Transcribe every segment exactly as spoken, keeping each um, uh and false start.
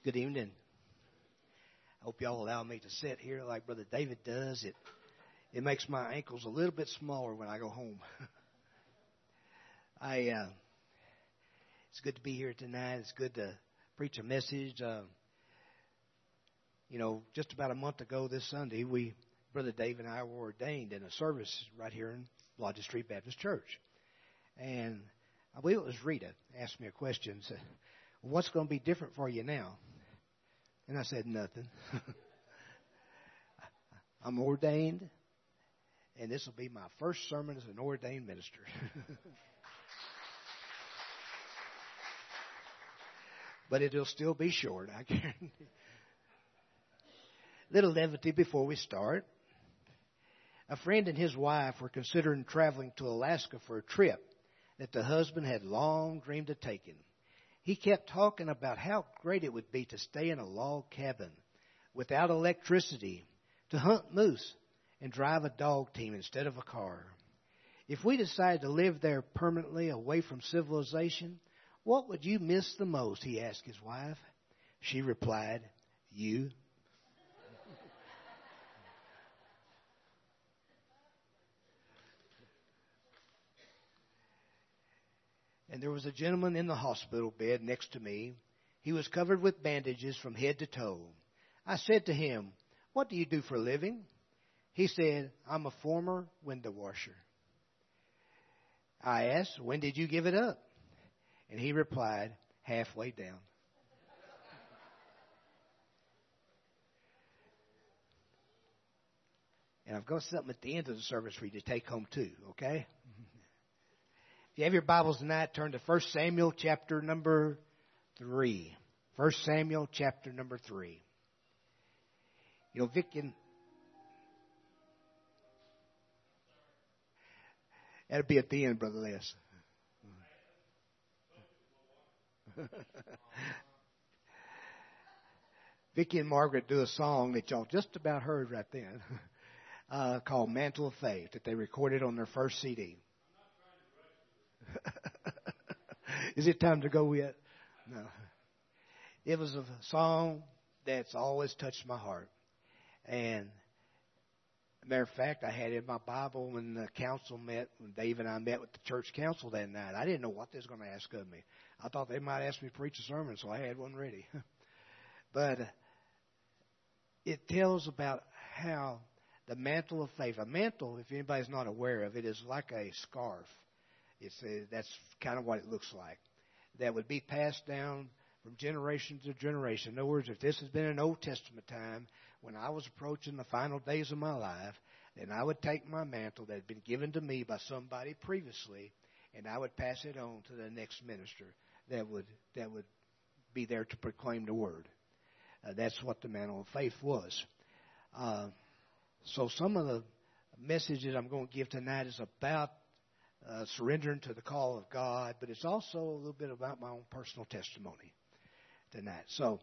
Good evening. I hope y'all allow me to sit here like Brother David does. It it makes my ankles a little bit smaller when I go home. I uh, it's good to be here tonight. It's good to preach a message. Uh, you know, just about a month ago this Sunday, we Brother Dave and I were ordained in a service right here in Lodge Street Baptist Church, and I believe it was Rita asked me a question. Said, well, "What's going to be different for you now?" And I said, "Nothing. I'm ordained, and this will be my first sermon as an ordained minister." But it'll still be short, I guarantee. Little levity before we start. A friend and his wife were considering traveling to Alaska for a trip that the husband had long dreamed of taking. He kept talking about how great it would be to stay in a log cabin without electricity, to hunt moose and drive a dog team instead of a car. If we decided to live there permanently away from civilization, what would you miss the most? He asked his wife. She replied, "You." And there was a gentleman in the hospital bed next to me. He was covered with bandages from head to toe. I said to him, "What do you do for a living?" He said, "I'm a former window washer." I asked, "When did you give it up?" And he replied, "Halfway down." And I've got something at the end of the service for you to take home too, okay? If you have your Bibles tonight, turn to First Samuel chapter number three. First Samuel chapter number three. You know, Vic and... That'll be at the end, Brother Les. Vicki and Margaret do a song that y'all just about heard right then uh, called Mantle of Faith that they recorded on their first C D. Is it time to go yet? No. It was a song that's always touched my heart. And matter of fact, I had it in my Bible when the council met, when Dave and I met with the church council that night. I didn't know what they was going to ask of me. I thought they might ask me to preach a sermon, so I had one ready. But it tells about how the mantle of faith, a mantle, if anybody's not aware of it, is like a scarf. It's a, that's kind of what it looks like. That would be passed down from generation to generation. In other words, if this has been an Old Testament time, when I was approaching the final days of my life, then I would take my mantle that had been given to me by somebody previously, and I would pass it on to the next minister that would that would be there to proclaim the word. Uh, that's what the mantle of faith was. Uh, so some of the messages I'm going to give tonight is about uh, surrendering to the call of God, but it's also a little bit about my own personal testimony tonight. So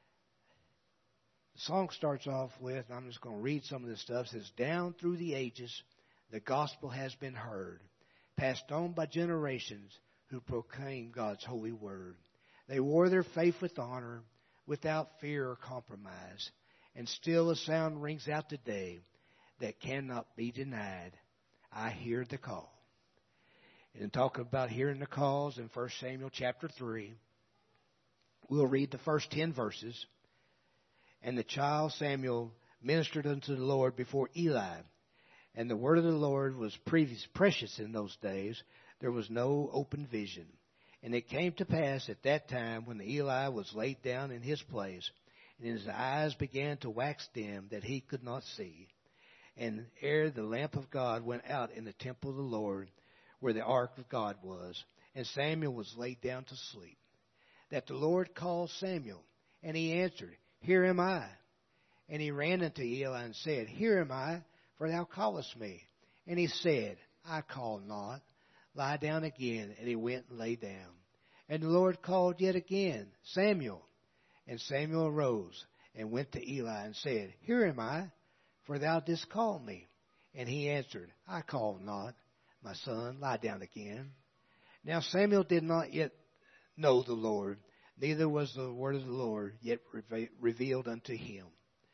the song starts off with, and I'm just going to read some of this stuff. It says, "Down through the ages, the gospel has been heard, passed on by generations who proclaim God's holy word. They wore their faith with honor, without fear or compromise. And still a sound rings out today that cannot be denied. I hear the call." And talking about hearing the calls in First Samuel chapter three, we'll read the first ten verses. "And the child Samuel ministered unto the Lord before Eli. And the word of the Lord was previous, precious in those days. There was no open vision. And it came to pass at that time when Eli was laid down in his place, and his eyes began to wax dim, that he could not see. And ere the lamp of God went out in the temple of the Lord, where the ark of God was, and Samuel was laid down to sleep, that the Lord called Samuel, and he answered, Here am I. And he ran unto Eli and said, Here am I, for thou callest me. And he said, I call not. Lie down again. And he went and lay down. And the Lord called yet again, Samuel. And Samuel arose and went to Eli and said, Here am I, for thou didst call me. And he answered, I called not. My son, lie down again. Now Samuel did not yet know the Lord, neither was the word of the Lord yet reve- revealed unto him.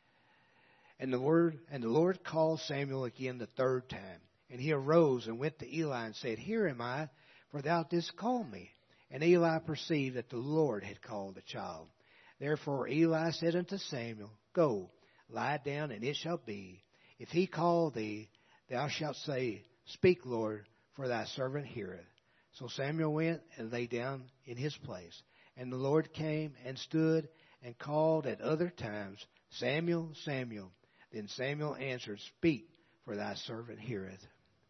And the word and the Lord called Samuel again the third time. And he arose and went to Eli and said, Here am I, for thou didst call me. And Eli perceived that the Lord had called the child. Therefore Eli said unto Samuel, Go, lie down, and it shall be, if he call thee, thou shalt say, Speak, Lord, for thy servant heareth. So Samuel went and lay down in his place. And the Lord came and stood and called at other times, Samuel, Samuel. Then Samuel answered, Speak, for thy servant heareth.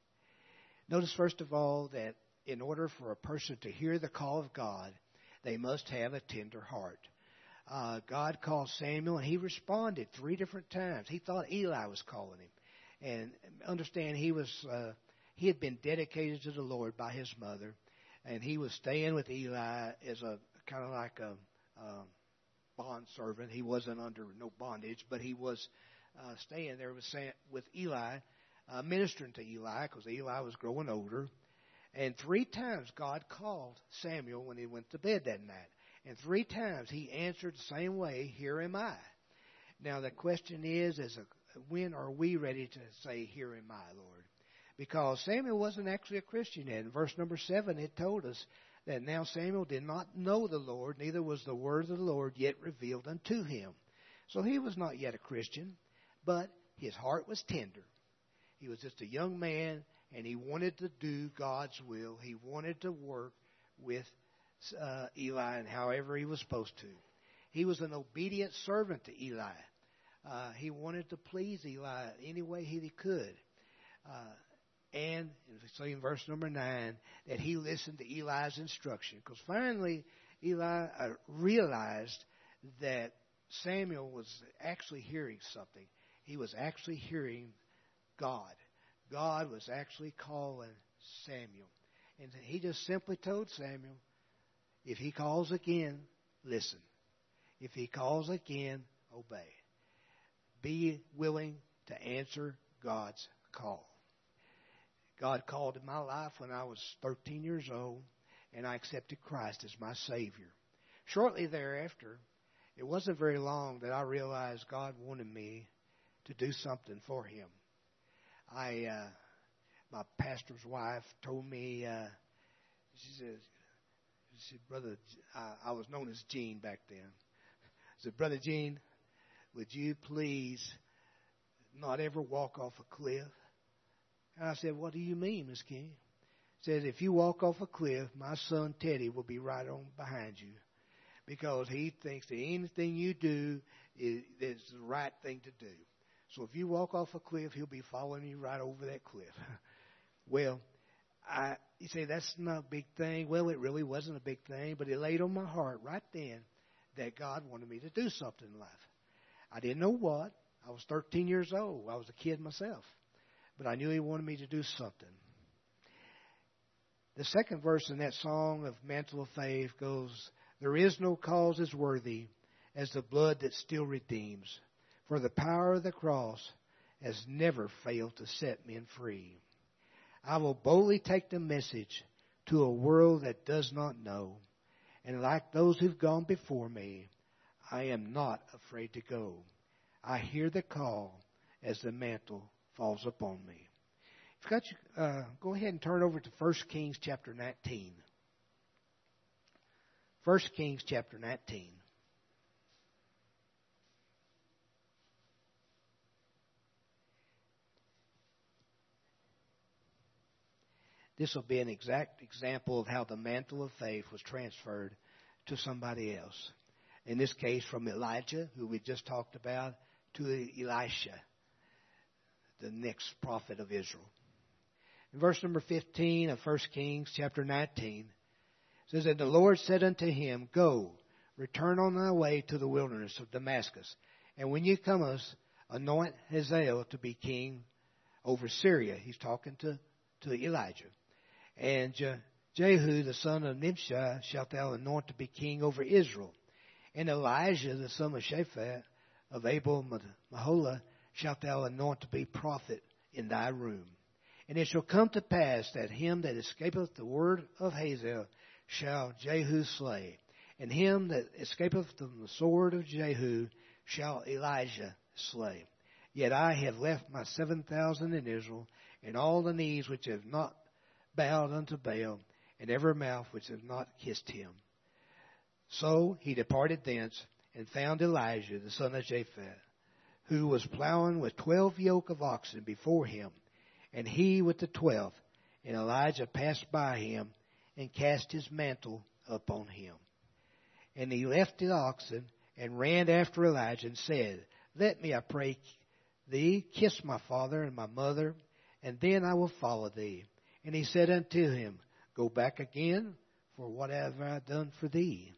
Notice first of all that in order for a person to hear the call of God, they must have a tender heart. Uh, God called Samuel, and he responded three different times. He thought Eli was calling him. And understand, he was uh, he had been dedicated to the Lord by his mother, and he was staying with Eli as a kind of like a, a bond servant. He wasn't under no bondage, but he was uh, staying there with, with Eli, uh, ministering to Eli, because Eli was growing older. And three times God called Samuel when he went to bed that night. And three times he answered the same way, Here am I. Now the question is, is a, when are we ready to say, Here am I, Lord? Because Samuel wasn't actually a Christian yet. In verse number seven, it told us that now Samuel did not know the Lord, neither was the word of the Lord yet revealed unto him. So he was not yet a Christian, but his heart was tender. He was just a young man, and he wanted to do God's will. He wanted to work with uh, Eli and however he was supposed to. He was an obedient servant to Eli. Uh, he wanted to please Eli any way he could. Uh, and we see in verse number nine that he listened to Eli's instruction. Because finally, Eli uh, realized that Samuel was actually hearing something. He was actually hearing God. God was actually calling Samuel. And he just simply told Samuel, if he calls again, listen. If he calls again, obey. Be willing to answer God's call. God called in my life when I was thirteen years old, and I accepted Christ as my Savior. Shortly thereafter, it wasn't very long that I realized God wanted me to do something for Him. I, uh, my pastor's wife told me, uh, she said, she said, Brother, I, I was known as Gene back then. I said, Brother Gene, would you please not ever walk off a cliff? And I said, what do you mean, Miss King? She said, if you walk off a cliff, my son Teddy will be right on behind you, because he thinks that anything you do is, is the right thing to do. So if you walk off a cliff, he'll be following you right over that cliff. Well, I, you say that's not a big thing. Well, it really wasn't a big thing, but it laid on my heart right then that God wanted me to do something in life. I didn't know what. I was thirteen years old. I was a kid myself. But I knew He wanted me to do something. The second verse in that song of Mantle of Faith goes, there is no cause as worthy as the blood that still redeems. For the power of the cross has never failed to set men free. I will boldly take the message to a world that does not know. And like those who've gone before me, I am not afraid to go. I hear the call as the mantle falls upon me. If you got you, uh, go ahead and turn over to First Kings chapter nineteen. First Kings chapter nineteen. This will be an exact example of how the mantle of faith was transferred to somebody else. In this case, from Elijah, who we just talked about, to Elisha, the next prophet of Israel. In verse number fifteen of First Kings chapter nineteen, it says, and the Lord said unto him, Go, return on thy way to the wilderness of Damascus, and when you comest, anoint Hazael to be king over Syria. He's talking to, to Elijah. And Je- Jehu, the son of Nimshi, shalt thou anoint to be king over Israel. And Elijah, the son of Shaphat, of Abel Maholah, shalt thou anoint to be prophet in thy room. And it shall come to pass that him that escapeth the word of Hazael shall Jehu slay. And him that escapeth from the sword of Jehu shall Elijah slay. Yet I have left my seven thousand in Israel, and all the knees which have not bowed unto Baal, and every mouth which has not kissed him. So he departed thence, and found Elijah the son of Japhet, who was plowing with twelve yoke of oxen before him, and he with the twelfth. And Elijah passed by him, and cast his mantle upon him. And he left the oxen, and ran after Elijah, and said, Let me, I pray thee, kiss my father and my mother, and then I will follow thee. And he said unto him, Go back again, for what have I done for thee?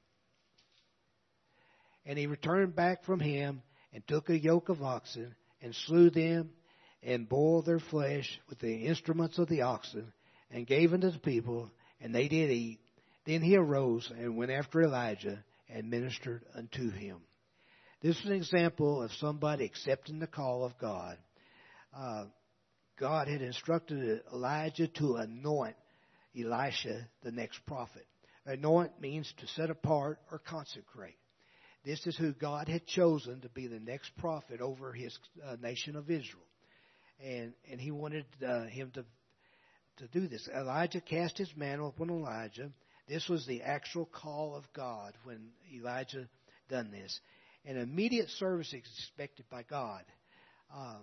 And he returned back from him, and took a yoke of oxen, and slew them, and boiled their flesh with the instruments of the oxen, and gave unto the people, and they did eat. Then he arose and went after Elijah, and ministered unto him. This is an example of somebody accepting the call of God. Uh, God had instructed Elijah to anoint Elisha, the next prophet. Anoint means to set apart or consecrate. This is who God had chosen to be the next prophet over his uh, nation of Israel. And and he wanted uh, him to, to do this. Elijah cast his mantle upon Elijah. This was the actual call of God when Elijah done this. An immediate service is expected by God. Uh,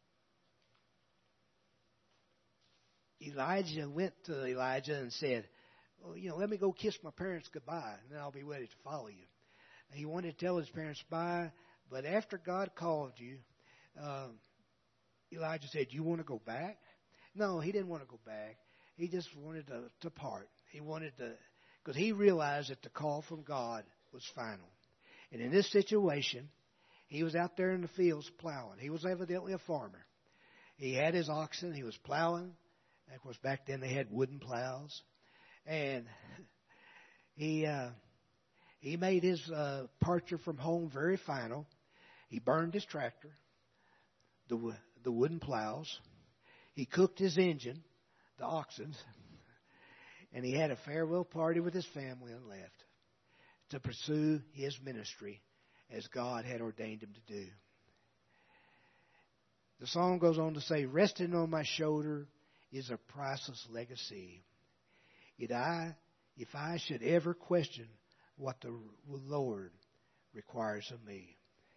Elijah went to Elijah and said, well, you know, let me go kiss my parents goodbye, and then I'll be ready to follow you. He wanted to tell his parents bye, but after God called you, uh, Elijah said, you want to go back? No, he didn't want to go back. He just wanted to, to part. He wanted to, because he realized that the call from God was final. And in this situation, he was out there in the fields plowing. He was evidently a farmer. He had his oxen. He was plowing. And of course, back then they had wooden plows. And he uh, he made his uh, departure from home very final. He burned his tractor, the the wooden plows. He cooked his engine, the oxen, and he had a farewell party with his family and left to pursue his ministry as God had ordained him to do. The song goes on to say, resting on my shoulder is a priceless legacy. Yet I, if I should ever question what the Lord requires of me.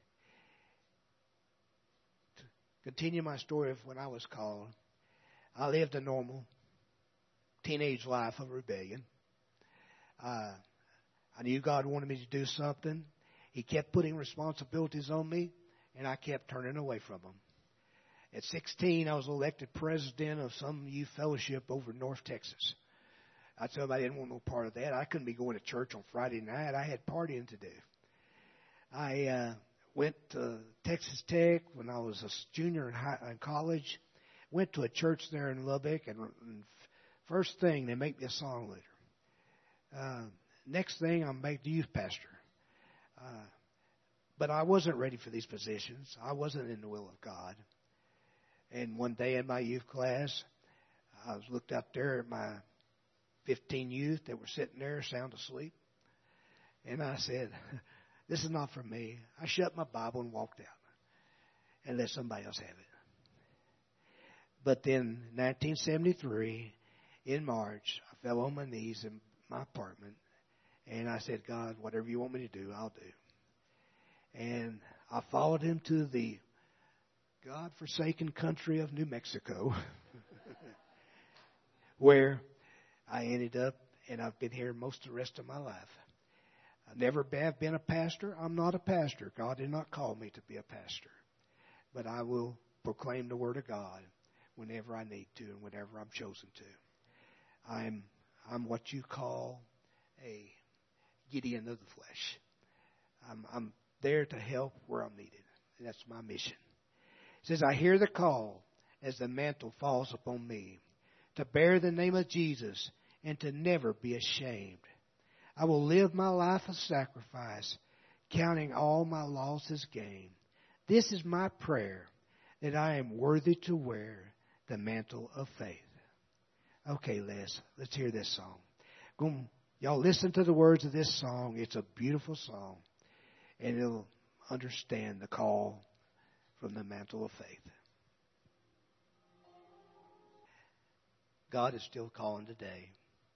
To continue my story of when I was called, I lived a normal teenage life of rebellion. Uh, I knew God wanted me to do something. He kept putting responsibilities on me, and I kept turning away from them. At sixteen, I was elected president of some youth fellowship over in North Texas. I told him I didn't want no part of that. I couldn't be going to church on Friday night. I had partying to do. I uh, went to Texas Tech when I was a junior in, high, in college. Went to a church there in Lubbock, and, and first thing, they make me a song leader. Uh, next thing, I'm made the youth pastor. Uh, but I wasn't ready for these positions. I wasn't in the will of God. And one day in my youth class, I was looked up there at my fifteen youth that were sitting there sound asleep. And I said, this is not for me. I shut my Bible and walked out and let somebody else have it. But then nineteen seventy-three, in March, I fell on my knees in my apartment. And I said, God, whatever you want me to do, I'll do. And I followed him to the God-forsaken country of New Mexico, where I ended up, and I've been here most of the rest of my life. I never have been a pastor. I'm not a pastor. God did not call me to be a pastor. But I will proclaim the Word of God whenever I need to and whenever I'm chosen to. I'm I'm what you call a Gideon of the flesh. I'm, I'm there to help where I'm needed. And that's my mission. It says, I hear the call as the mantle falls upon me to bear the name of Jesus and to never be ashamed. I will live my life a sacrifice, counting all my losses gain. This is my prayer, that I am worthy to wear the mantle of faith. Okay, Les, let's hear this song. I'm going to Y'all listen to the words of this song. It's a beautiful song. And it'll understand the call from the mantle of faith. God is still calling today.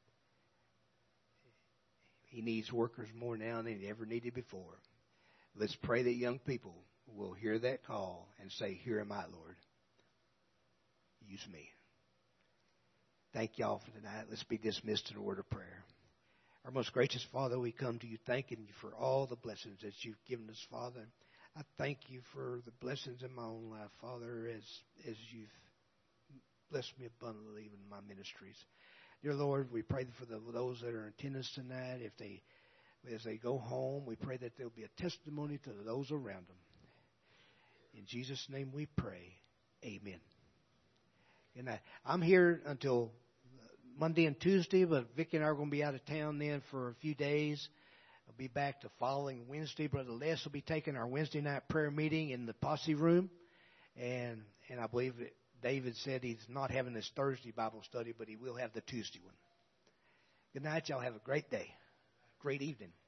He needs workers more now than he ever needed before. Let's pray that young people will hear that call and say, "Here am I, Lord. Use me." Thank y'all for tonight. Let's be dismissed in a word of prayer. Our most gracious Father, we come to you thanking you for all the blessings that you've given us, Father. I thank you for the blessings in my own life, Father, as as you've blessed me abundantly in my ministries. Dear Lord, we pray for the, those that are in attendance tonight. If they, as they go home, we pray that there will be a testimony to those around them. In Jesus' name we pray. Amen. And I, I'm here until Monday and Tuesday, but Vicki and I are going to be out of town then for a few days. I'll be back the following Wednesday. Brother Les will be taking our Wednesday night prayer meeting in the posse room. And and I believe that David said he's not having this Thursday Bible study, but he will have the Tuesday one. Good night, y'all. Have a great day. Great evening.